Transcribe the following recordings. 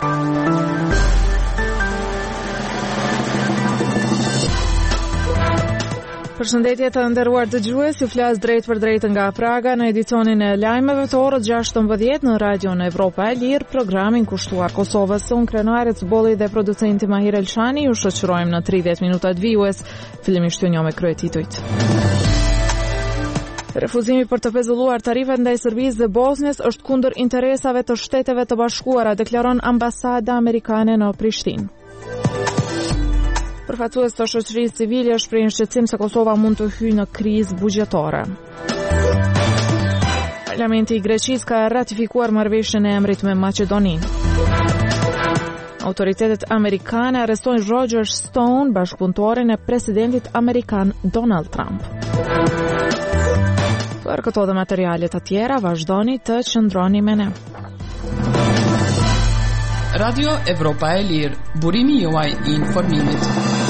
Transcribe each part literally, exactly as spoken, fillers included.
Përshëndetje të nderuar dëgjues, ju flas drejt për drejt nga Praga në edicionin e lajmeve të orës gjashtëmbëdhjetë në Radion Evropa e Lirë, programin kushtuar Kosovës. Unë Krenarec Bolli dhe producenti Mahir Elshani ju shoqërojmë në tridhjetë minutat vijues. Fillimisht ju njoh me kryetitujt. Refuzimi për të pezulluar tarifet ndaj Serbisë dhe Bosnjës është kundër interesave të Shteteve të Bashkuara, deklaron ambasada amerikane në Prishtinë. Përfaqësues të shoqërisë civile shprehin shqetësim se Kosova mund të hyjë në krizë buxhetore. Parlamenti i Greqisë ka ratifikuar marrëveshjen e emrit me Maqedoninë. Autoritetet amerikane arrestojnë Roger Stone, bashkëpunëtorin e presidentit amerikan Donald Trump. Për këto dhe materialet të tjera, vazhdoni të qëndroni me ne. Radio Evropa e Lirë, burimi juaj i informimit.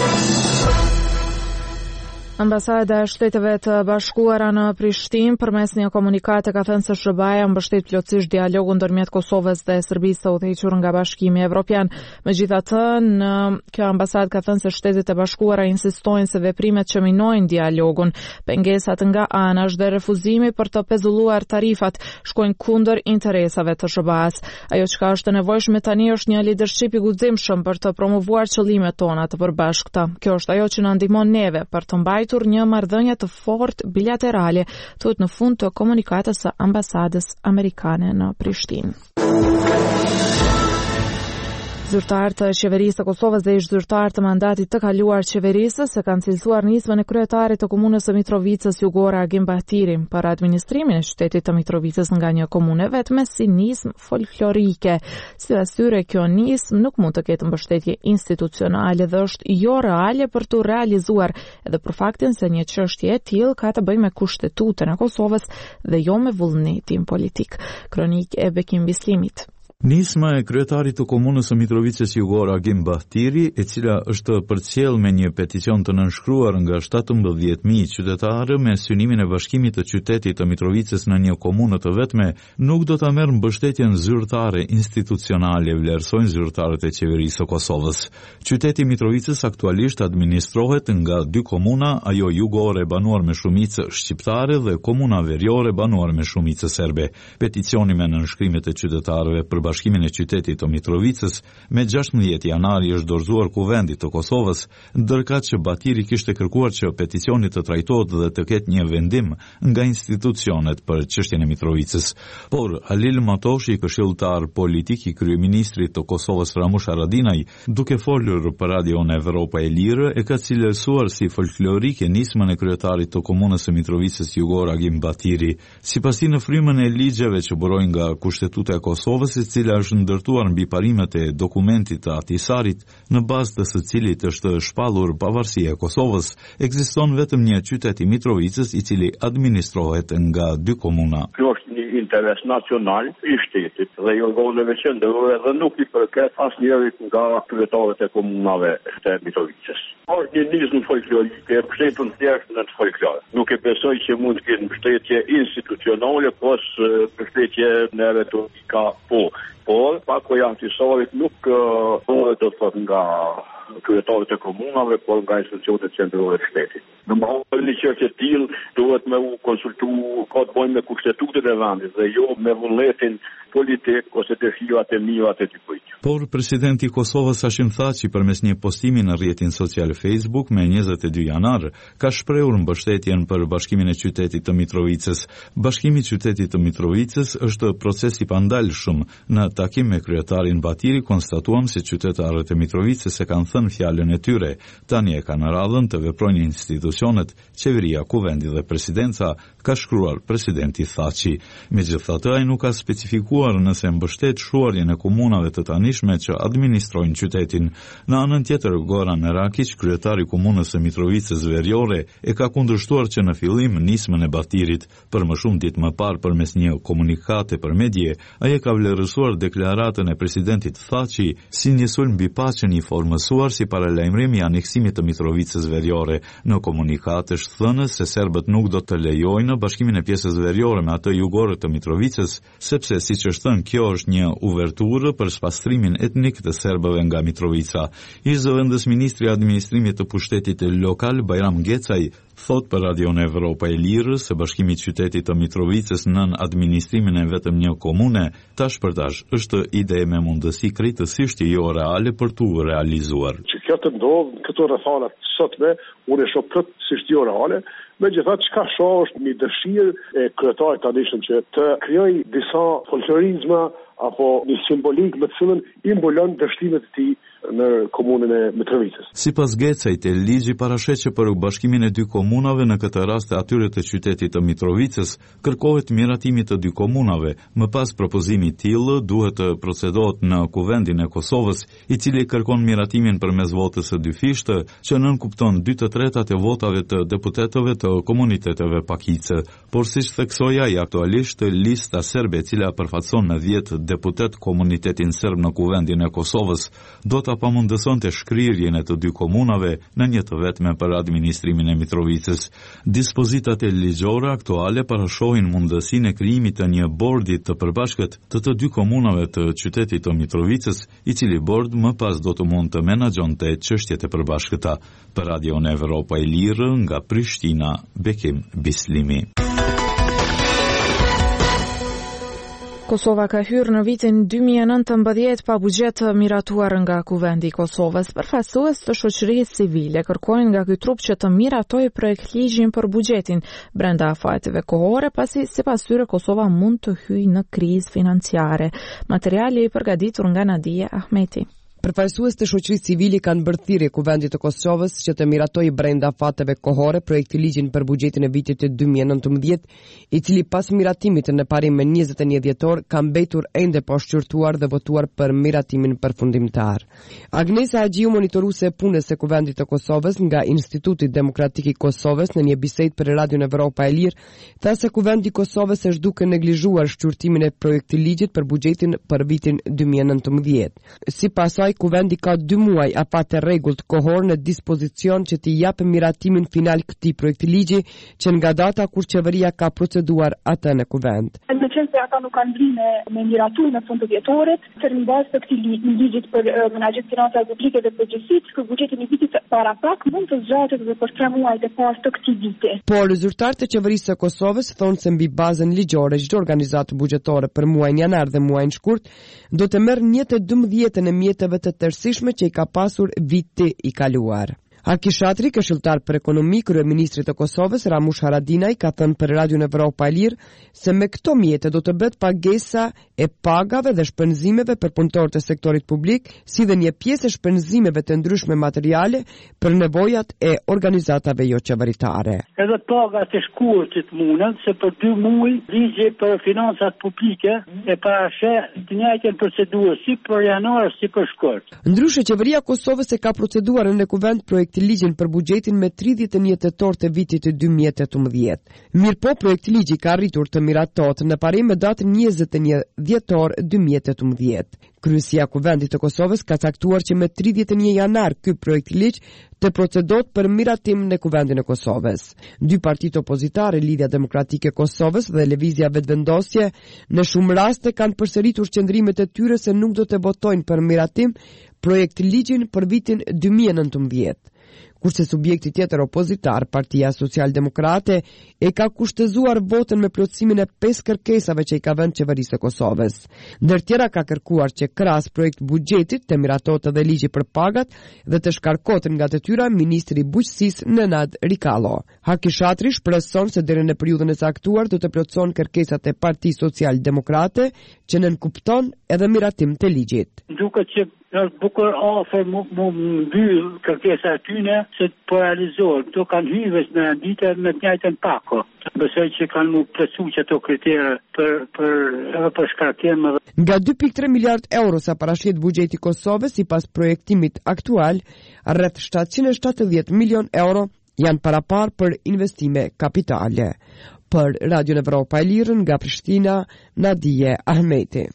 Ambasada e Shteteve të Bashkuara në Prishtinë përmes një komunikate ka thënë se S B A-ja mbështet plotësisht dialogun ndërmjet Kosovës dhe Serbisë së udhëhequr nga Bashkimi Evropian. Megjithatë, në kjo ambasadë ka thënë se Shtetet e Bashkuara insistojnë se veprimet që minojnë dialogun, pengesat nga anash dhe refuzimi për të pezulluar tarifat shkojnë kundër interesave të S B A-s. Ajo çka është e nevojshme tani është një leadership i guximshëm për të promovuar qëllimet tona të përbashkëta. Kjo është ajo që na ndihmon neve për të mbajtur një marrëdhënie të fortë bilaterale, thuhet në fund të komunikatës së ambasadës amerikane në Prishtinë. Zyrtarë të qeverisë të Kosovës dhe ish zyrtarë të mandatit të kaluar qeverisë se kanë cilësuar nismën e kryetarit të komunës së Mitrovicës Jugora Agim Bahtiri për administrimin e qytetit të Mitrovicës nga një komune vetme si nismë folklorike. Sipas tyre, kjo nismë nuk mund të ketë mbështetje institucionale dhe është jo reale për të realizuar, edhe për faktin se një çështje e tillë ka të bëjë me kushtetutën e Kosovës dhe jo me vullnetin politik. Kronik e Bekim Bislimit. Nisma e kryetarit të komunës së Mitrovicës Jugor Agim Bahtiri, e cila është përcjell me një peticion të nënshkruar nga shtatëmbëdhjetë mijë qytetarë me synimin e bashkimit të qytetit të Mitrovicës në një komunë të vetme, nuk do ta merr mbështetjen zyrtare institucionale, vlerësojnë zyrtarët e qeverisë së Kosovës. Qyteti Mitrovicës aktualisht administrohet nga dy komuna, ajo jugore banuar me shumicë shqiptare dhe komuna veriore banuar me shumicë serbe. Peticioni me nënshkrimet e qytetarëve për bashkimin e qytetit të Mitrovicës me gjashtëmbëdhjetë janari është dorëzuar Kuvendit të Kosovës, ndërkaq që Batiri kishte kërkuar që peticioni të trajtohet dhe të ketë një vendim nga institucionet për çështjen e Mitrovicës. Por Halil Matoshi, këshilltar politik i kryeministrit të Kosovës Ramush Haradinaj, duke folur për Radion Evropa e Lirë, e ka cilësuar si folklorike nismën e kryetarit të komunës së Mitrovicës Jugor Agim Batiri. Sipas tij, në frymën e ligjeve që burojnë nga kushtetuta e Kosovës, e cila është ndërtuar mbi parimet e dokumentit të Atisarit, në bazë të së cilit është shpallur pavarësia e Kosovës, ekziston vetëm një qytet i Mitrovicës i cili administrohet nga dy komuna. Kjo është një interes nacional i shtetit dhe i organeve qendrore dhe nuk i përket asnjërit nga kryetarët e komunave të Mitrovicës. Është një nizmë folklorike, mbështetur thjesht në folklor. Nuk e besoj që mund të ketë mbështetje institucionale, pas mbështetje në retorika po. Por, pako janë tisarit nuk uh, do të thotë nga kryetarët e komunave, por nga institucionet qendrore të shtetit. Në më hapër një qërë që tillë duhet me u konsultu, ka të bojnë me kushtetutin e vendit dhe jo me vullnetin politik ose defirat e mirat e dikujt. Por presidenti i Kosovës Hashim Thaçi përmes një postimi në rrjetin social Facebook me njëzet e dy janar ka shprehur mbështetjen për bashkimin e qytetit të Mitrovicës. Bashkimi i qytetit të Mitrovicës është proces i pandalshëm. Në takim me kryetarin Batiri konstatuam se qytetarët e Mitrovicës e kanë thënë fjalën e tyre. Tani e kanë radhën të veprojnë institucionet, qeveria, kuvendi dhe presidenca, ka shkruar presidenti Thaçi. Megjithatë, ai nuk ka specifikuar nëse mbështet shuarjen e komunave të tanishme që administrojnë qytetin. Në anën tjetër, Goran Merakić, kryetari i komunës së Mitrovicës Veriore, e ka kundërshtuar që në fillim nismën e Batirit. Për më shumë ditë më parë, përmes një komunikate për medje, ai e ka vlerësuar deklaratën e presidentit Thaçi si një sulm mbi paqen i formësuar shkruar si paralajmërim i aneksimit të Mitrovicës Veriore. Në komunikat është thënë se serbët nuk do të lejojnë bashkimin e pjesës veriore me atë jugore të Mitrovicës, sepse siç është thënë, kjo është një uverturë për spastrimin etnik të serbëve nga Mitrovica. Ish zëvendës ministri i administrimit të pushtetit lokal Bajram Gecaj thot për Radion Evropa e Lirë se bashkimi i qytetit të Mitrovicës nën administrimin e vetëm një komune, tash për tash është ide me mundësi krejtësisht jo reale për tu realizuar. Që kjo të ndodhë këto rrethana sotme, unë e shoh plotësisht jo reale. Megjithatë, çka shoh është një dëshirë e kryetarit tanishëm që të krijojë disa folklorizma apo një simbolik me të cilën i mbulon dështimet e tij në komunën e Mitrovicës. Sipas Gecajt, ligji parashet që për bashkimin e dy komunave, në këtë rast e atyre të qytetit të Mitrovicës, kërkohet miratimi të dy komunave. Më pas propozimi i tillë duhet të procedohet në Kuvendin e Kosovës, i cili kërkon miratimin përmes votës së dyfishtë, që nënkupton dy të tretat e votave të deputetëve të komuniteteve pakice. Por siç theksoi ai aktualisht, lista serbe e cila përfaqëson në dhjetë deputet komunitetin serb në Kuvendin e Kosovës, do ta pamundësonte shkrirjen e të dy komunave në një të vetme për administrimin e Mitrovicës. Dispozitat e ligjore aktuale parashohin mundësinë e krijimit të një bordi të përbashkët të të dy komunave të qytetit të Mitrovicës, i cili bord më pas do të mund të menaxhonte çështjet e përbashkëta. Për Radion Evropa e Lirë, nga Prishtina, Bekim Bislimi. Kosova ka hyrë në vitin dy mijë e nëntëmbëdhjetë pa buxhet të miratuar nga Kuvendi i Kosovës. Përfaqësues të shoqërisë civile kërkojnë nga ky trup që të miratojë projekt ligjin për buxhetin brenda afajeve kohore, pasi sipas tyre Kosova mund të hyjë në krizë financiare. Materiali i përgatitur nga Nadia Ahmeti. Përfaqësues të shoqërisë civile kanë bërë thirrje Kuvendit të Kosovës që të miratojë brenda fateve kohore projekti ligjin për buxhetin e vitit të dy mijë e nëntëmbëdhjetë, i cili pas miratimit në parim me njëzet e një dhjetor ka mbetur ende pa shqyrtuar dhe votuar për miratimin përfundimtar. Agnesa Agjiu, monitoruese e punës së Kuvendit të Kosovës nga Instituti Demokratik i Kosovës, në një bisedë për Radion Evropa e Lirë, tha se Kuvendi i Kosovës është duke neglizhuar shqyrtimin e projektit ligjit për buxhetin për vitin dy mijë e nëntëmbëdhjetë. Sipas saj, Kuvendi ka dy muaj afate rregullt kohor në dispozicion që t'i japë miratimin final këtij projekti ligji, që nga data kur qeveria ka proceduar atë në Kuvend. Në qenë se ata nuk kanë vënë me miratuar në fund të vjetorit, për në bazë të këtij ligjit për menaxhimin financa publike dhe përgjithësisht për buxhetin e vitit para pak mund të zgjatet edhe për tre muajt e parë të këtij viti. Por zyrtarët e qeverisë së Kosovës thonë se mbi bazën ligjore çdo organizatë buxhetore për muajin janar dhe muajin shkurt do të merr një të dymbëdhjetën e mjeteve të tërësishme që i ka pasur viti i kaluar. Aki Shatri, këshilltar për ekonomi, kryeministri të Kosovës Ramush Haradinaj, ka thënë për Radion Evropa e Lirë se me këto mjete do të bëhet pagesa e pagave dhe shpenzimeve për punëtorët e sektorit publik, si dhe një pjesë e shpenzimeve të ndryshme materiale për nevojat e organizatave jo qeveritare. Edhe pagat e shkurtit mundën se për dy muaj ligji për financat publike e parasheh të njëjtën procedurë si për janar si për shkurt. Ndryshe, qeveria e Kosovës e ka proceduar në Kuvend projekt të ligjin për buxhetin me tridhjetë e një tetor të vitit të dy mijë e tetëmbëdhjetë. Mirëpo projekti ligji ka arritur të miratohet në parim me datën njëzet e një dhjetor dy mijë e tetëmbëdhjetë. Kryesia e Kuvendit të Kosovës ka caktuar që me tridhjetë e një janar ky projekt ligj të procedohet për miratim në Kuvendin e Kosovës. Dy partitë opozitare, Lidhja Demokratike e Kosovës dhe Lëvizja Vetvendosje, në shumë raste kanë përsëritur qëndrimet e tyre se nuk do të votojnë për miratim projekt ligjin për vitin dy mijë e nëntëmbëdhjetë. Kurse subjekti tjetër opozitar, Partia Socialdemokrate, e ka kushtëzuar votën me plotësimin e pesë kërkesave që i ka vënë qeverisë së Kosovës. Ndër tjera ka kërkuar që krahas projekt buxhetit të miratohet edhe ligji për pagat dhe të shkarkohet nga detyra ministri i bujqësisë Nenad Rikalo. Haki Shatri shpreson se deri në periudhën e caktuar do të plotëson kërkesat e Partisë Socialdemokrate që nënkupton edhe miratim të ligjit. Duket që është bukur afër mu, mu mbyll kërkesa e tyne se të realizohet. Këto kanë hyrë në ditë me të njëjtën pako. Besoj që kanë mu plotësuar ato kritere për për edhe për shkarkim. Nga dy pikë tre miliard euro sa parashihet buxheti i Kosovës sipas projektimit aktual, rreth shtatëqind e shtatëdhjetë milion euro janë parapar për investime kapitale. Për Radion Evropa e Lirë nga Prishtina, Nadia Ahmeti.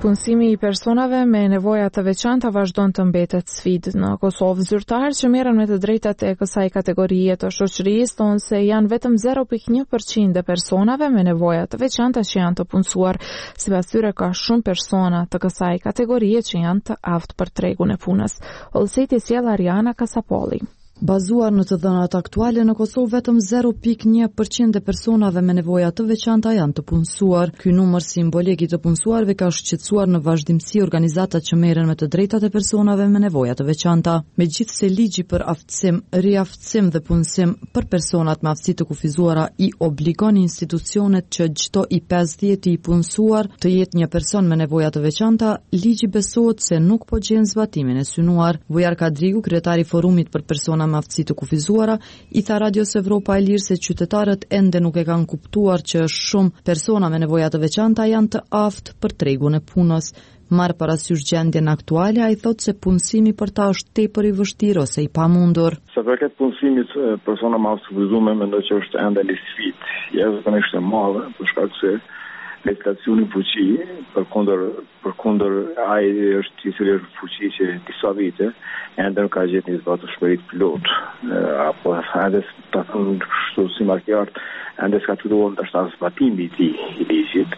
Punësimi i personave me nevoja të veçanta vazhdon të mbetet sfidë në Kosovë. Zyrtarë që merren me të drejtat e kësaj kategorie të shoqërisë thonë se janë vetëm zero pikë një përqind e personave me nevoja të veçanta që janë të punësuar. Sipas tyre ka shumë persona të kësaj kategorie që janë të aftë për tregun e punës. Olseti sjell Ariana Kasapolli. Bazuar në të dhënat aktuale në Kosovë, vetëm zero pikë një përqind e personave me nevoja të veçanta janë të punësuar. Ky numër simbolik i të punësuarve ka shqetësuar në vazhdimsi organizatat që merren me të drejtat e personave me nevoja të veçanta. Megjithse ligji për aftësim, riaftësim dhe punësim për personat me aftësi të kufizuara i obligon institucionet që çdo i pesëdhjetë i punësuar të jetë një person me nevoja të veçanta, ligji besohet se nuk po gjen zbatimin e synuar. Vujar Kadriu, kryetari i forumit për persona me aftësi të kufizuara, i tha Radios Evropa e Lirë se qytetarët ende nuk e kanë kuptuar që shumë persona me nevoja të veçanta janë të aftë për tregun e punës. Marr parasysh gjendjen aktuale, ai thotë se punësimi për ta është tepër i vështirë ose i pamundur. Sa përket punësimit persona me aftësi të kufizuar, mendoj që është ende një sfidë jashtëzakonisht e madhe, për shkak se legislacioni fuqi, për kundër për kundër ai është i cili është fuqi që disa vite ende nuk ka gjetur një zbatëshmëri plot, apo ende ta thonë kështu si markjar, ende s'ka turuar të ashtë zbatimi i tij i ligjit.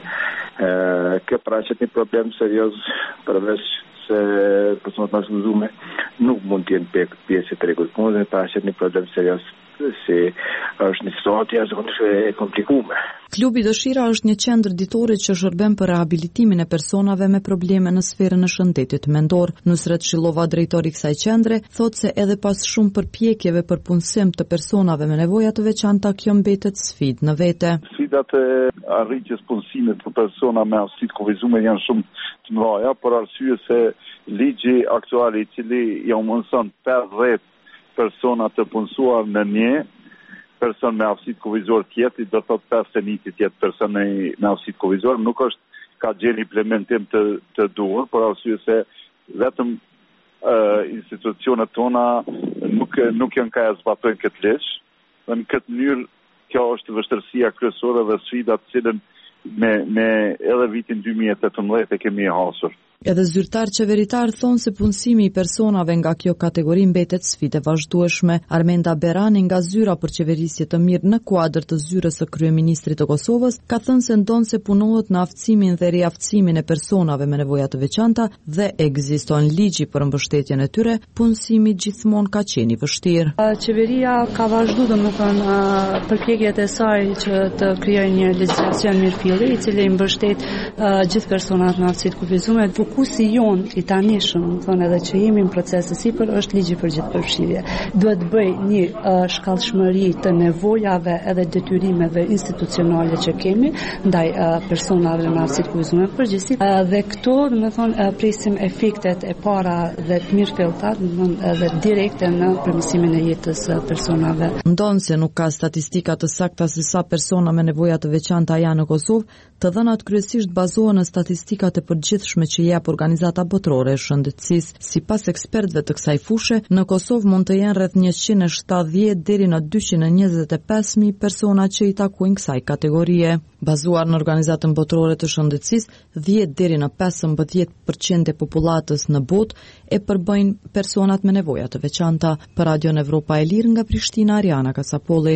Kjo paraqet një problem serioz përveç se personat me aftësi nuk mund të jenë pjesë e tregut të punës, paraqet një problem serioz se është një situatë jashtëzakonisht e komplikuar. Klubi Dëshira është një qendër ditore që shërben për rehabilitimin e personave me probleme në sferën e shëndetit mendor. Nusret Shillova, drejtori i kësaj qendre, thotë se edhe pas shumë përpjekjeve për punësim të personave me nevoja të veçanta, kjo mbetet sfidë në vete. Sfidat e arritjes punësimit për persona me aftësi të kufizuar janë shumë të mëdha, por arsye se ligji aktual i cili ja mundson pesëdhjetë persona të punësuar në një person me aftësi të kufizuar tjetër, do të thotë pesë e njëjti tjetër person me aftësi të kufizuar, nuk është ka gjenë implementim të, të duhur, por arsye se vetëm uh, institucionet tona nuk nuk janë ka zbatojnë këtë ligj. Dhe në këtë mënyrë kjo është vështirësia kryesore dhe sfida të cilën me me edhe vitin dy mijë e tetëmbëdhjetë e kemi hasur. Edhe zyrtar qeveritar thonë se punësimi i personave nga kjo kategori mbetet sfidë e vazhdueshme. Armenda Berani nga zyra për qeverisje të mirë në kuadër të zyrës së kryeministrit të Kosovës ka thënë se ndonjë se punohet në aftësimin dhe riaftësimin e personave me nevoja të veçanta dhe ekziston ligji për mbështetjen e tyre, punësimi gjithmonë ka qenë i vështirë. Qeveria ka vazhduar domethënë përpjekjet e saj që të krijojë një legjislacion mirëfilli i cili mbështet gjithë personat me aftësi të kufizuar. Fokusi jon i tanishëm, thonë edhe që jemi në proces të sipër, është ligji për gjithëpërfshirje. Duhet të bëj një uh, shkallshmëri të nevojave edhe detyrimeve institucionale që kemi ndaj uh, personave me aftësi të kufizuar përgjithësi. Uh, dhe këto, domethënë, uh, presim efektet e para dhe të mirëfillta, domethënë edhe direkte në përmirësimin e jetës së personave. Ndonë se nuk ka statistika të sakta se sa persona me nevoja të veçanta janë në Kosovë, të dhënat kryesisht bazohen në statistikat e përgjithshme që jep Organizata Botërore e Shëndetësisë. Sipas ekspertëve të kësaj fushe, në Kosovë mund të jenë rreth njëqind e shtatëdhjetë deri në dyqind e njëzet e pesë mijë persona që i takojnë kësaj kategorie. Bazuar në Organizatën Botërore të Shëndetësisë, dhjetë deri në pesëmbëdhjetë përqind e popullatës në botë e përbëjnë personat me nevoja të veçanta. Për Radion Evropa e Lirë nga Prishtina, Ariana Kasapolli.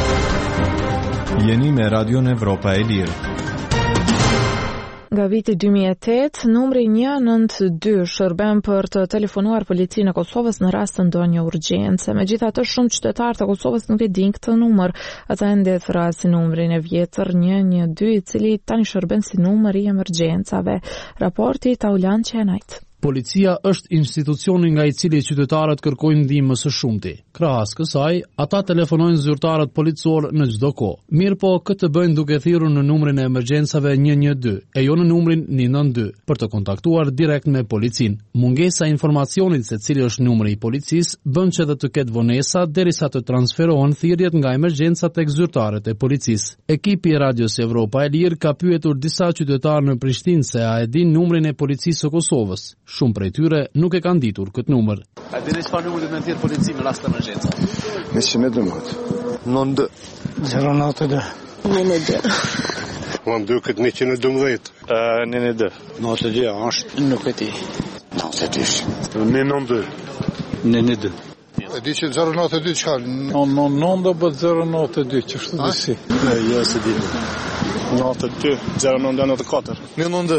Jeni me Radion Evropa e Lirë. Nga viti dy mijë e tetë, numri një nëntë dy shërben për të telefonuar policinë e Kosovës në rast të ndonjë urgjence. Megjithatë, shumë qytetarë të Kosovës nuk e dinë këtë numër. Ata ende e thrasin numrin e vjetër një një dy, i cili tani shërben si numër i emergjencave. Raporti Taulan Qenajt. Policia është institucioni nga i cili qytetarët kërkojnë ndihmë së shumti. Krahas kësaj, ata telefonojnë zyrtarët policor në çdo kohë. Mirë po, këtë bëjnë duke thirrur në numrin e emergjencave një një dy, e jo në numrin një nëntë dy, për të kontaktuar direkt me policinë. Mungesa e informacionit se cili është numri i policisë bën që dhe të ketë vonesa derisa të transferohen thirrjet nga emergjenca tek zyrtarët e policisë. Ekipi i Radios Evropa e Lirë ka pyetur disa qytetarë në Prishtinë se a e din numrin e policisë së Kosovës. Shumë prej tyre nuk e kanë ditur këtë numër. A dini çfarë numri do të thirr policia në rast të emergjencë? Nëse më dëmot. nëntë zero nëntë dy. nëntë dy. Mua më duket njëqind e dymbëdhjetë. njëqind e dy. njëqind e dy është. Nuk e di. njëqind e dy. njëqind e dy. njëqind e dy. E di që zero nëntë e dy çka? nëntë do bëhet zero nëntë e dy, ç'është disi. Jo, se di. nëntë e dy, zero nëntë e katër. njëqind e dy.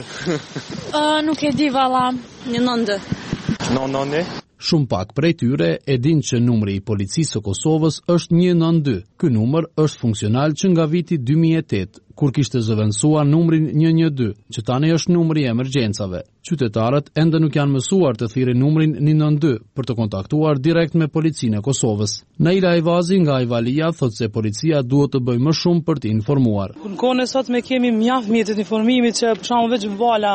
Nuk e di valla. njëqind e dy. nëntë e dy. Shumë pak prej tyre e din që numri i policisë së Kosovës është njëqind e dy. Ky numër është funksional që nga viti dy mijë e tetë, kur kishte zëvendësuar numrin njëqind e dy, që tani është numri i emergjencave. Qytetarët ende nuk janë mësuar të thirrin numrin njëqind e dy për të kontaktuar direkt me policinë e Kosovës. Naila Ajvazi nga Ajvalia thotë se policia duhet të bëjë më shumë për të informuar. Në kohën e sotme kemi mjaft mjetet informimi që për shembull veç vala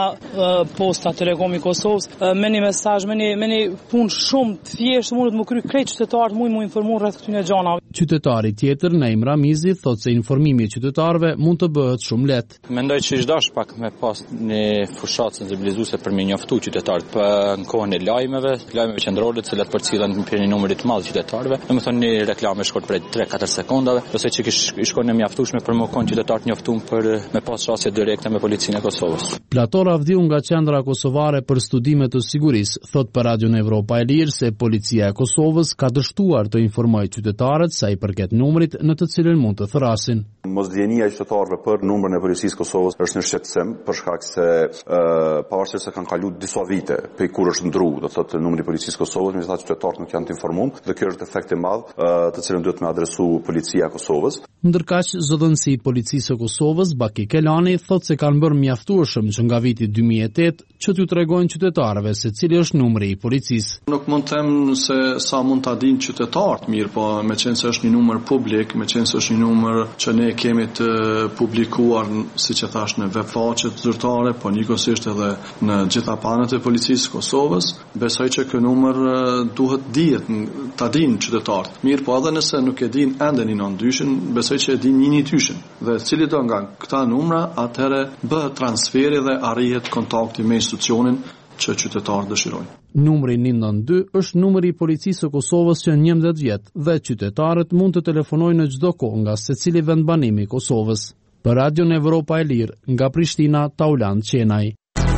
posta Telekomi i Kosovës me një mesazh, me një me një punë shumë të thjeshtë mund të më kry krejt qytetarët mund më informu rreth këtyre gjanave. Qytetari tjetër Naim Ramizi thotë se informimi i qytetarëve mund të bëhet shumë lehtë. Mendoj që është dash pak me pas një fushatë sensibilizuese për me njoftu qytetarët për në kohën e lajmeve, lajmeve qendrore, të cilat përcillen për një numër të madh qytetarëve. Domethënë një reklamë shkurt prej tre katër sekondave, ose që i shkon në mjaftueshme për më kon qytetarët njoftuar për me pas çështje direkte me policinë e Kosovës. Plator Avdiu nga Qendra Kosovare për Studime të Sigurisë thot për Radion Evropa e Lirë se policia e Kosovës ka dështuar të informojë qytetarët sa i përket numrit në të cilin mund të thrasin. Mosdjenia e qytetarëve për numrin e policisë Kosovës është në shqetësim për shkak se pavarësisht se kanë kaluar disa vite pe kur është ndruar, do të thotë numri i policisë Kosovës, megjithatë qytetarët nuk janë të informuar dhe kjo është efekt i madh të cilën duhet të adresu policia e Kosovës. Ndërkaq zëdhënësi i policisë së Kosovës Baki Kelani thotë se kanë bërë mjaftueshëm që nga viti dy mijë e tetë që t'ju tregojnë qytetarëve se cili është numri i policisë. Nuk mund të them se sa mund ta dinë qytetarët mirë, po meqense është një numër publik, meqense është një numër që ne kemi të publikuar, siç e thash, në webfaqet zyrtare, po njëkohësisht edhe në gjitha panët e policisë së Kosovës, besoj që ky numër duhet dihet, ta dinë qytetarët. Mirë, po edhe nëse nuk e dinë ende njëqind e dyshin, besoj që e dinë njëqind e dyshin. Dhe cili do nga këta numra, atëherë bëhet transferi dhe arrihet kontakti me institucionin që qytetarët dëshirojnë. Numri njëqind e dy është numri i policisë së Kosovës që njëmbëdhjetë vjet dhe qytetarët mund të telefonojnë në çdo kohë nga secili vendbanimi i Kosovës. Për Radion Evropa e Lirë, nga Prishtina, Tauland Qenaj.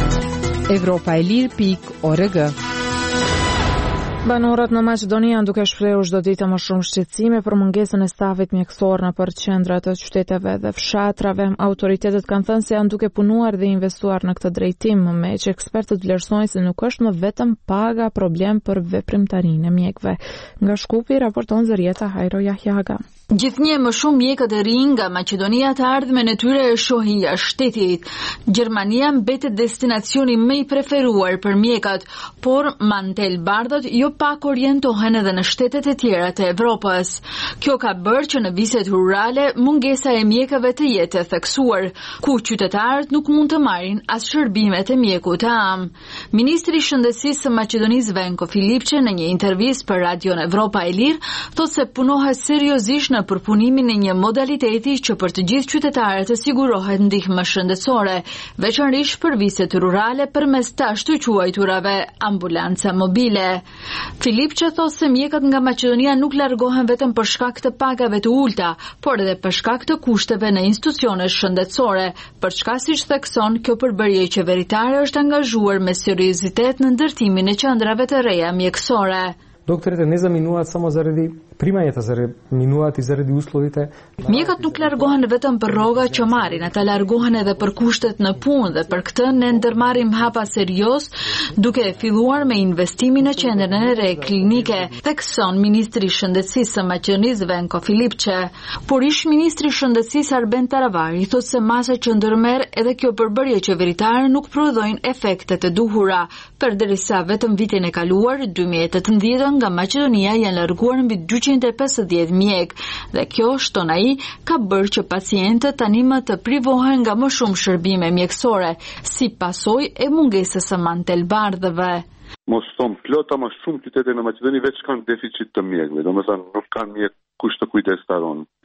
Evropa e Lirë pik org. Banorët në Maqedoni janë duke shprehur çdo ditë më shumë shqetësime për mungesën e stafit mjekësor në për qendrat të qyteteve dhe fshatrave. Autoritetet kanë thënë se janë duke punuar dhe investuar në këtë drejtim, me që ekspertët vlerësojnë se nuk është më vetëm paga problem për veprimtarinë e mjekëve. Nga Shkupi raporton Zërieta Hajro Jahjaga. Gjithnjë më shumë mjekët e rinj nga Maqedonia të ardhmen e tyre e shohin jashtë shtetit. Gjermania mbetet destinacioni më i preferuar për mjekët, por mantel bardhët jo pak orientohen edhe në shtetet e tjera të Evropës. Kjo ka bërë që në viset rurale mungesa e mjekëve të jetë e theksuar, ku qytetarët nuk mund të marrin as shërbimet e mjekut të am. Ministri i Shëndetësisë së Maqedonisë Venko Filipçe në një intervistë për Radion Evropa e Lirë thotë se punohet seriozisht në përpunimin e një modaliteti që për të gjithë qytetarët të sigurohet ndihmë shëndetësore, veçanërisht për viset rurale përmes të ashtu quajturave ambulanca mobile. Filipçe thotë se mjekët nga Maqedonia nuk largohen vetëm për shkak të pagave të ulta, por edhe për shkak të kushteve në institucione shëndetësore, për çka siç thekson kjo përbërje qeveritare është angazhuar me seriozitet në ndërtimin e qendrave të reja mjekësore. Doktorите ne zaminuat samo zaradi primanja zaradi minuati zaradi uslovite. Mjekët nuk largohen vetëm për rroga që marrin, ata largohen edhe për kushtet në punë dhe për këtë ne ndërmarrim hapa serioz duke filluar me investimin në qendrën e re klinike, thekson ministri i Shëndetësisë së Maqedonisë Venko Filipçe. Por ish ministri i Shëndetësisë Arben Taravari thotë se masa që ndërmerr edhe kjo përbërje qeveritare nuk prodhojnë efektet e duhura, përderisa vetëm vitin e kaluar dy mijë e tetëmbëdhjetë nga Maqedonia janë larguar mbi dyqind e pesëdhjetë mjek dhe kjo, shton ai, ka bërë që pacientët tani më të privohen nga më shumë shërbime mjekësore, si pasojë e mungesës së mantelbardhëve. Mos thon plota më shumë qytete në Maqedoni veç kanë deficit të mjekëve, domethënë nuk kanë mjek kush të kujdestaron.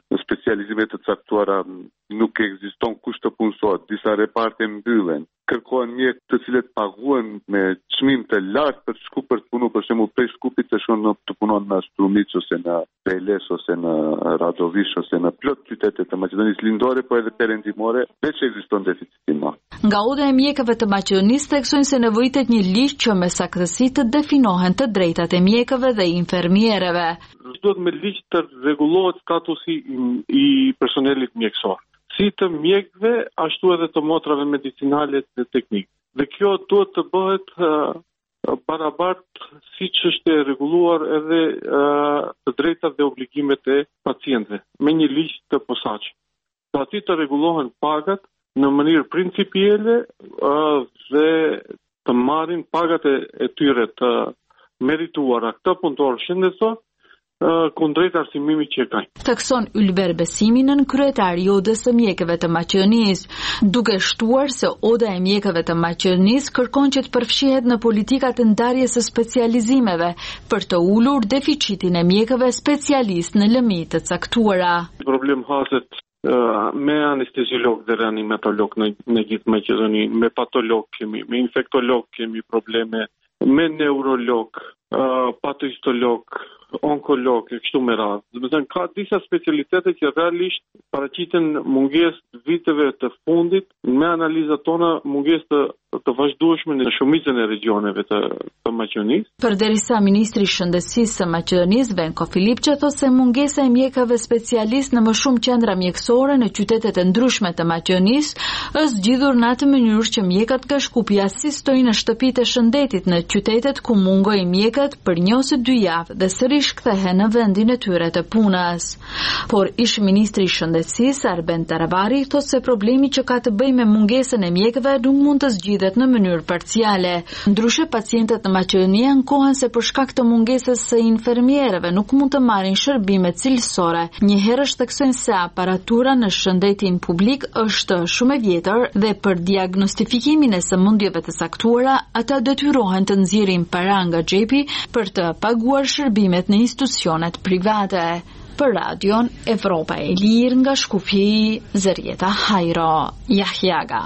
specializime të caktuara nuk ekziston kusht të punësor, disa reparte mbyllen. Kërkohen mjek të cilët paguhen me çmim të lartë për të shku për të punu, për shembull prej Shkupit të shkon të punon në Strumic ose në Peles ose në Radovish ose në plot qytetet të Maqedonisë Lindore, po edhe perëndimore, veç ekziston deficit i madh. Nga Oda e mjekëve të Maqedonisë theksojnë se nevojitet një ligj që me saktësi të definohen të drejtat e mjekëve dhe infermierëve. Duhet me ligj të rregullohet statusi i personelit mjekësor, si të mjekëve, ashtu edhe të motrave medicinale dhe teknikë. Dhe kjo duhet të bëhet uh, barabart siç është e rregulluar edhe uh, të drejtat dhe obligimet e pacientëve, me një ligj të posaçëm. Të aty të rregullohen pagat në mënyrë principielle uh, dhe të marrin pagat e, e tyre të merituara këta punëtorë shëndetësor kundrejt arsimimit që e kanë. Thekson Ylber Besimi, nën kryetari i Odës së mjekëve të Maqedonisë, duke shtuar se Oda e mjekëve të Maqedonisë kërkon që të përfshihet në politikat e ndarjes së specializimeve për të ulur deficitin e mjekëve specialistë në lëmi të caktuara. Problem haset uh, me anesteziolog dhe reanimatolog në, në gjithë Maqedoninë, me patolog kemi, me infektolog kemi probleme, me neurolog, uh, patohistolog, onkolog e kështu me radhë. Do të thënë ka disa specialitete që realisht paraqiten mungesë viteve të fundit, me analizat tona mungesë të, të vazhdueshme në shumicën e regioneve të, të Maqedonisë. Përderisa ministri i Shëndetësisë së Maqedonisë Venko Filipçi thotë se mungesa e mjekëve specialistë në më shumë qendra mjekësore në qytetet e ndryshme të Maqedonisë është zgjidhur në atë mënyrë që mjekët nga Shkupi asistojnë në shtëpitë e shëndetit në qytetet ku mungojnë mjekët për një ose dy javë dhe sërish kthehen në vendin e tyre të punës. Por ish ministri i Shëndetësisë Arben Taravari thotë se problemi që ka të bëjë me mungesën e mjekëve nuk mund të zgjidhet në mënyrë parciale. Ndryshe pacientët në Maqedoni ankohen se për shkak të mungesës së infermierëve nuk mund të marrin shërbime cilësore. Njëherë theksojnë se aparatura në shëndetin publik është shumë e vjetër dhe për diagnostifikimin e sëmundjeve të saktuara ata detyrohen të nxjerrin para nga xhepi për të paguar shërbimet në institucionet private. Për radion Evropa e Lirë nga Shkupi, Zërieta Hajro, Jahjaga.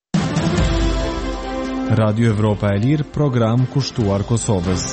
Radio Evropa e Lirë, program kushtuar Kosovës.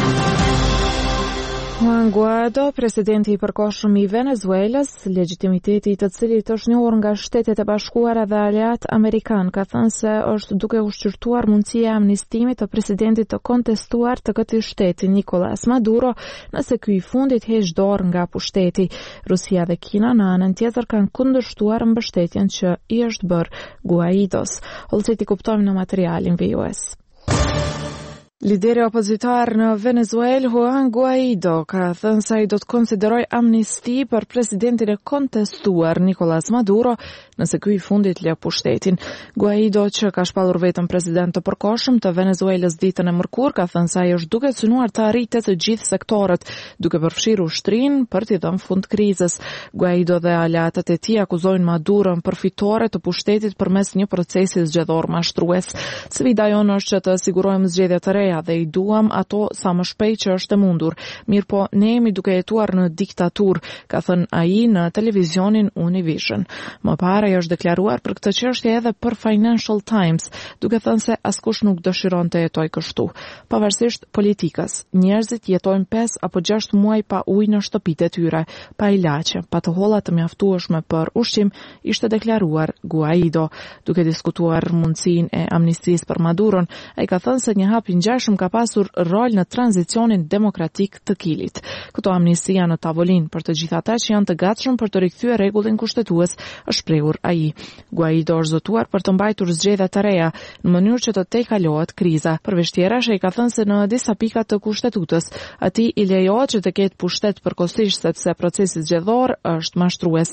Juan Guaido, presidenti i përkohshëm i Venezuelës, legitimiteti i të cilit është njohur nga Shtetet e Bashkuara dhe aleat amerikan, ka thënë se është duke ushqyrtuar mundësia e amnistimit të presidentit të kontestuar të këtij shteti, Nicolas Maduro, nëse ky i fundit heq dorë nga pushteti. Rusia dhe Kina në anën tjetër kanë kundërshtuar mbështetjen që i është bërë Guaidos. Hollësit i kuptojmë në materialin vijues. Lideri opozitar në Venezuelë, Juan Guaido, ka thënë se ai do të konsiderojë amnisti për presidentin e kontestuar Nicolas Maduro, nëse ky i fundit lë pushtetin. Guaido, që ka shpallur vetëm president të përkohshëm të Venezuelës ditën e mërkurë, ka thënë se ai është duke synuar të arrijë të gjithë sektorët, duke përfshirë ushtrinë për t'i dhënë fund krizës. Guaido dhe aleatët e tij akuzojnë Maduron për fitore të pushtetit përmes një procesi zgjedhor mashtrues. Sfida jonë është që të sigurojmë zgjedhje të reja dhe i duam ato sa më shpejt që është e mundur. Mirë po, ne jemi duke jetuar në diktaturë, ka thënë ai në televizionin Univision. Më parë ai është deklaruar për këtë çështje edhe për Financial Times, duke thënë se askush nuk dëshiron të jetojë kështu. Pavarësisht politikës, njerëzit jetojnë pesë apo gjashtë muaj pa ujë në shtëpitë e tyre, pa ilaçe, pa të holla të mjaftueshme për ushqim, ishte deklaruar Guaido. Duke diskutuar mundësinë e amnistisë për Maduron, ai ka thënë se një hap i ngjashëm ka pasur rol në tranzicionin demokratik të Kilit. Këto amnistia janë në tavolinë për të gjithë ata që janë të gatshëm për të rikthyer rregullin kushtetues, është shprehur ai. Guaido është zotuar për të mbajtur zgjedhje të reja në mënyrë që të tejkalohet kriza. Përveç tjerash, ai ka thënë se në disa pika të kushtetues, atij i lejohet që të ketë pushtet përkohësisht sepse procesi zgjedhor është mashtrues.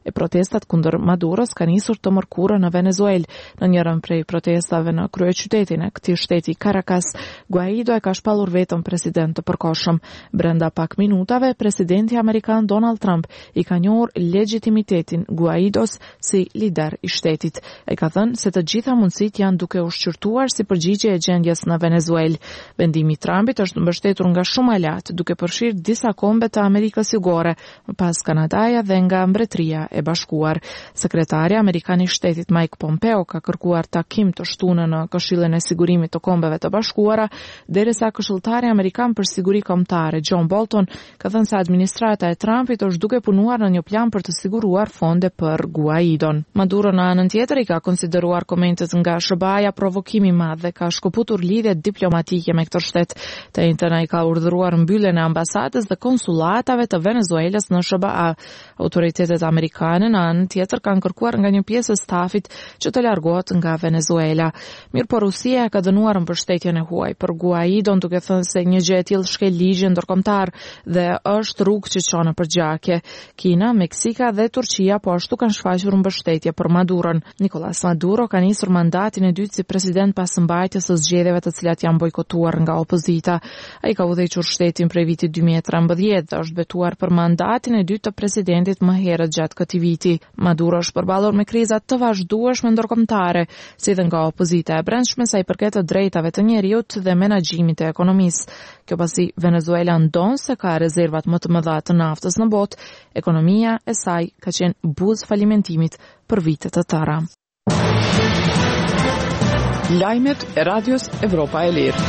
e protestat kundër Maduros ka nisur të mërkurë në Venezuelë. Në njërën prej protestave në kryeqytetin e këtij shteti Caracas, Guaido e ka shpallur vetëm president të përkohshëm. Brenda pak minutave, presidenti amerikan Donald Trump i ka njohur legjitimitetin Guaidos si lider i shtetit. E ka thënë se të gjitha mundësit janë duke u shqyrtuar si përgjigje e gjendjes në Venezuelë. Vendimi i Trumpit është mbështetur nga shumë aleat, duke përfshirë disa kombe të Amerikës Jugore, më pas Kanadaja dhe nga Mbretëria e Bashkuar. Sekretari amerikan i shtetit Mike Pompeo ka kërkuar takim të shtunë në Këshillin e Sigurimit të Kombeve të Bashkuara, derisa këshilltari amerikan për siguri kombëtare John Bolton ka thënë se administrata e Trumpit është duke punuar në një plan për të siguruar fonde për Guaidon. Maduro në anën tjetër i ka konsideruar komentet nga S B A-ja provokimi i madh dhe ka shkëputur lidhjet diplomatike me këtë shtet. Të njëjtën ai ka urdhëruar mbylljen e ambasadës dhe konsulatave të Venezuelës në S B A. Autoritetet amerikane në anën tjetër kanë kërkuar nga një pjesë e stafit që të largohet nga Venezuela. Mirë po Rusia ka dënuar mbështetjen e huaj për Guaidon, duke thënë se një gjë e tillë shkel ligjin ndërkombëtar dhe është rrugë që çon në përgjakje. Kina, Meksika dhe Turqia po ashtu kanë shfaqur mbështetje për Maduron. Nicolas Maduro ka nisur mandatin e dytë si president pas mbajtjes së zgjedhjeve të cilat janë bojkotuar nga opozita. Ai ka udhëhequr shtetin prej vitit dy mijë e trembëdhjetë dhe është betuar për mandatin e dytë të presidentit më herët gjatë këtij viti. Maduro është përballur me kriza të vazhdueshme ndërkombëtare, si dhe nga opozita e brendshme sa i përket të drejtave të njerëzit dhe menaxhimit të ekonomisë. Kjo pasi Venezuela ndon se ka rezervat më të mëdha të naftës në botë, ekonomia e saj ka qenë buzë falimentimit për vite të tëra. Lajmet e Radios Evropa e Lirë.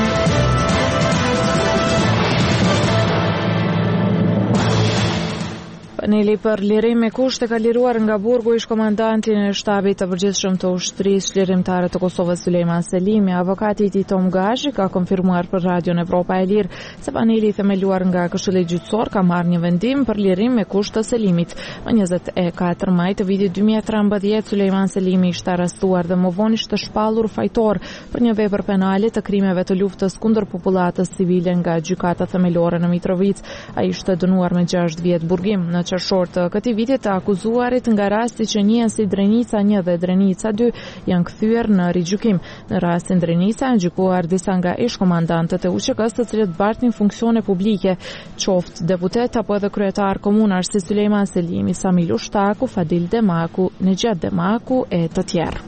Paneli për lirim me kushte ka liruar nga burgu ish komandantin e shtabit të përgjithshëm të ushtrisë lirimtare të Kosovës Sulejman Selimi. Avokati i tij Tom Gashi ka konfirmuar për Radion Evropa e Lirë se paneli i themeluar nga Këshilli Gjyqësor ka marrë një vendim për lirim me kusht të Selimit. Më njëzet e katër maj të vitit dy mijë e trembëdhjetë, Sulejman Selimi ishte arrestuar dhe më vonë ishte shpallur fajtor për një vepër penale të krimeve të luftës kundër popullatës civile nga gjykata themelore në Mitrovic. Ai ishte dënuar me gjashtë vjet burgim. Në qershor të këtij viti të akuzuarit nga rasti që njihen si Drenica një dhe Drenica dy janë kthyer në rigjykim. Në rastin Drenica janë gjykuar disa nga ish-komandantët e U Q K-s të cilët bartin funksione publike, qoftë deputet apo edhe kryetar komunar si Sulejman Selimi, Samil Ushtaku, Fadil Demaku, Nejat Demaku e të tjerë.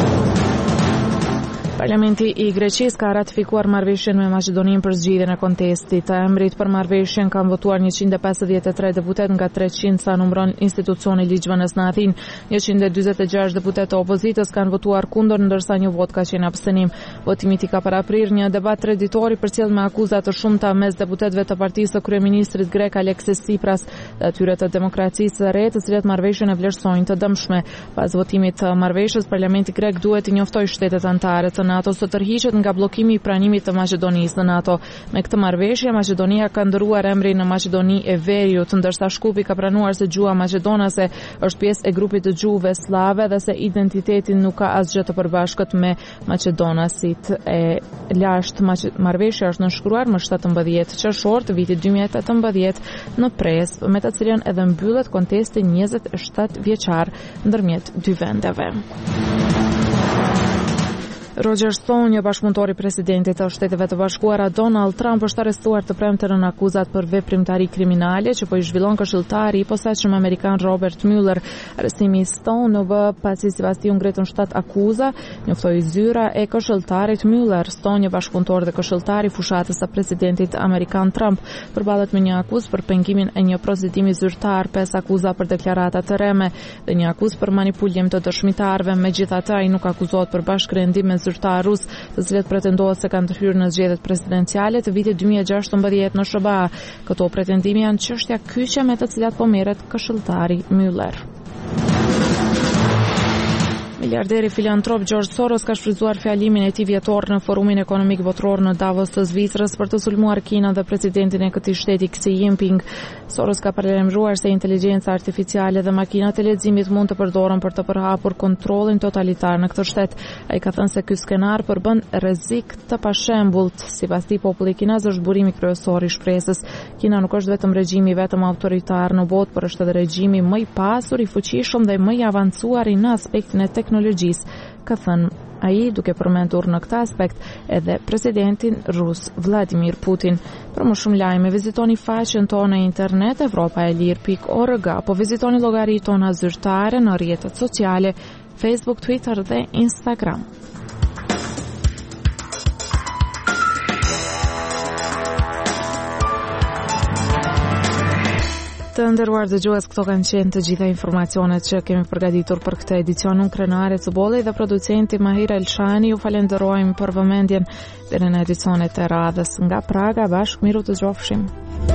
Parlamenti i Greqisë ka ratifikuar marrëveshjen me Maqedoninë për zgjidhjen e kontestit. Të emrit për marrëveshjen kanë votuar njëqind e pesëdhjetë e tre deputet nga treqind sa numëron institucioni ligjvënës në Athinë. njëqind e dyzet e gjashtë deputet të opozitës kanë votuar kundër, ndërsa një vot ka qenë abstenim. Votimi i ka paraprirë një debat traditori përcjell me akuza të shumta mes deputetëve të partisë së kryeministrit grek Aleksis Tsipras dhe atyre të Demokracisë së Re, të cilët marrëveshjen e vlerësojnë të dëmshme. Pas votimit të marrëveshjes, Parlamenti grek duhet të njoftojë shtetet anëtare të NATO së tërhiqet nga bllokimi i pranimit të Maqedonisë në NATO. Me këtë marrëveshje, Maqedonia ka ndëruar emrin në Maqedoni e Veriut, ndërsa Shkupi ka pranuar se gjuha maqedonase është pjesë e grupit të gjuhëve slave dhe se identiteti nuk ka asgjë të përbashkët me maqedonasit e lashtë. Marrëveshja është nënshkruar më shtatëmbëdhjetë qershor të vitit dy mijë e tetëmbëdhjetë në Presp, me të cilën edhe mbyllet kontesti njëzet e shtatë vjeçar ndërmjet dy vendeve. Roger Stone, një bashkëpunëtor i presidentit të Shteteve të Bashkuara Donald Trump, është arrestuar të premte në akuzat për veprimtari kriminale që po i zhvillon këshilltari i posaçëm amerikan Robert Mueller. Arrestimi i Stone u bë pasi sipas tij u ngritën shtat akuza, njoftoi zyra e këshilltarit Mueller. Stone, një bashkëpunëtor dhe këshilltar i fushatës së presidentit amerikan Trump, përballet me një akuzë për pengimin e një procedimi zyrtar, pesë akuza për deklarata të rreme dhe një akuzë për manipulim të dëshmitarëve. Megjithatë, ai nuk akuzohet për bashkërendim me zyrtar rus, të cilët pretendohet se kanë të hyrë në zgjedhjet presidenciale të vitit dy mijë e gjashtëmbëdhjetë në S B A. Këto pretendime janë çështja kyçe me të cilat po merret këshilltari Mueller. Miliarderi filantrop George Soros ka shfrytzuar fjalimin e tij vjetor në Forumin Ekonomik Botror në Davos të Zvicrës për të sulmuar Kinën dhe presidentin e këtij shteti Xi Jinping. Soros ka paralajmëruar se inteligjenca artificiale dhe makinat e leximit mund të përdoren për të përhapur kontrollin totalitar në këtë shtet. Ai ka thënë se ky skenar përbën rrezik të pashembullt. Sipas tij, populli kinez është burimi kryesor i shpresës. Kina nuk është vetëm regjimi vetëm autoritar në botë, por është edhe regjimi më i pasur, i fuqishëm dhe më i avancuar në aspektin e teknologjisë, ka thënë ai, duke përmendur në këtë aspekt edhe presidentin rus Vladimir Putin. Për më shumë lajme, vizitoni faqen tonë në internet evropa e lir pikë org apo vizitoni llogaritë tona zyrtare në rrjetet sociale Facebook, Twitter dhe Instagram. Të nderuar dëgjues, këto kanë qenë të gjitha informacionet që kemi përgatitur për këtë edicion. Unë krenare Cubolli dhe producenti Mahira Elshani ju falenderojmë për vëmendjen deri në edicionet e radhës nga Praga. Bashkë miru të gjofshim.